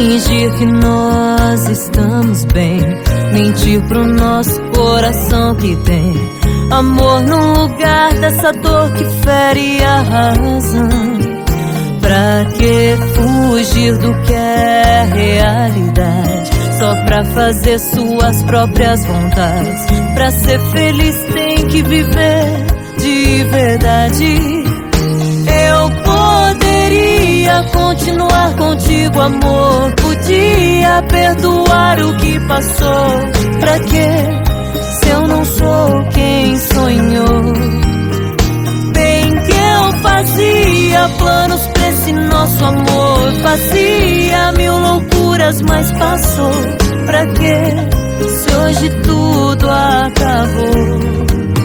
fingir que nós estamos bem, mentir pro nosso coração que tem amor no lugar dessa dor que fere a razão. Pra que fugir do que é realidade, só pra fazer suas próprias vontades? Pra ser feliz tem que viver de verdade. Eu poderia continuar contigo, amor, podia perdoar o que passou. Pra que, se eu não sou quem sonhou? Bem que eu fazia planos pra esse nosso amor, fazia mil loucuras, mas passou. Pra que, se hoje tudo acabou?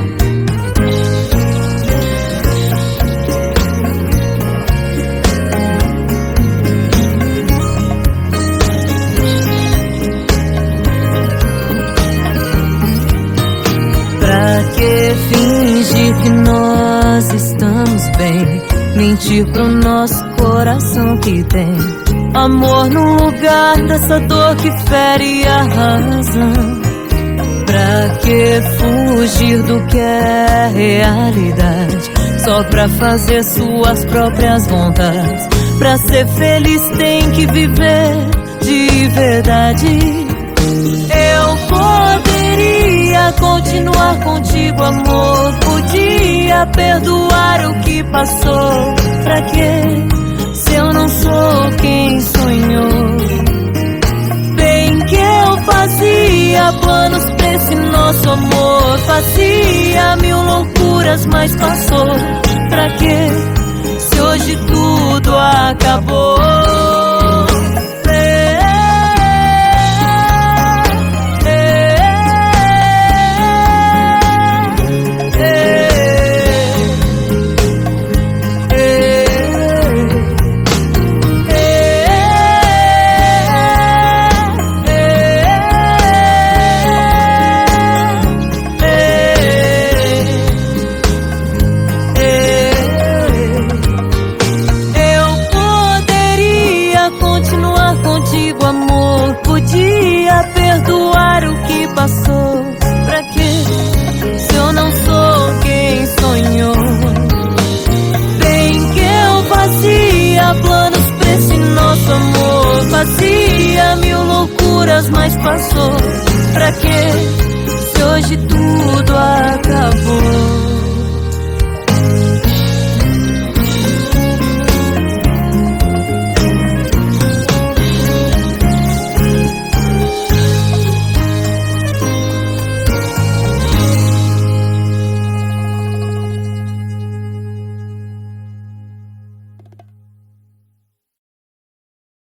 Pra que fingir que nós estamos bem, mentir pro nosso coração que tem amor no lugar dessa dor que fere a razão? Pra que fugir do que é realidade, só pra fazer suas próprias vontades? Pra ser feliz tem que viver de verdade. Eu poderia continuar contigo, amor, podia perdoar o que passou. Pra que, se eu não sou quem sonhou? Bem que eu fazia planos pra esse nosso amor, fazia mil loucuras, mas passou. Pra que, se hoje tudo acabou? Continuar contigo, amor, podia perdoar o que passou. Pra que, se eu não sou quem sonhou? Bem que eu fazia planos pra esse nosso amor, fazia mil loucuras, mas passou. Pra que, se hoje tudo acabou?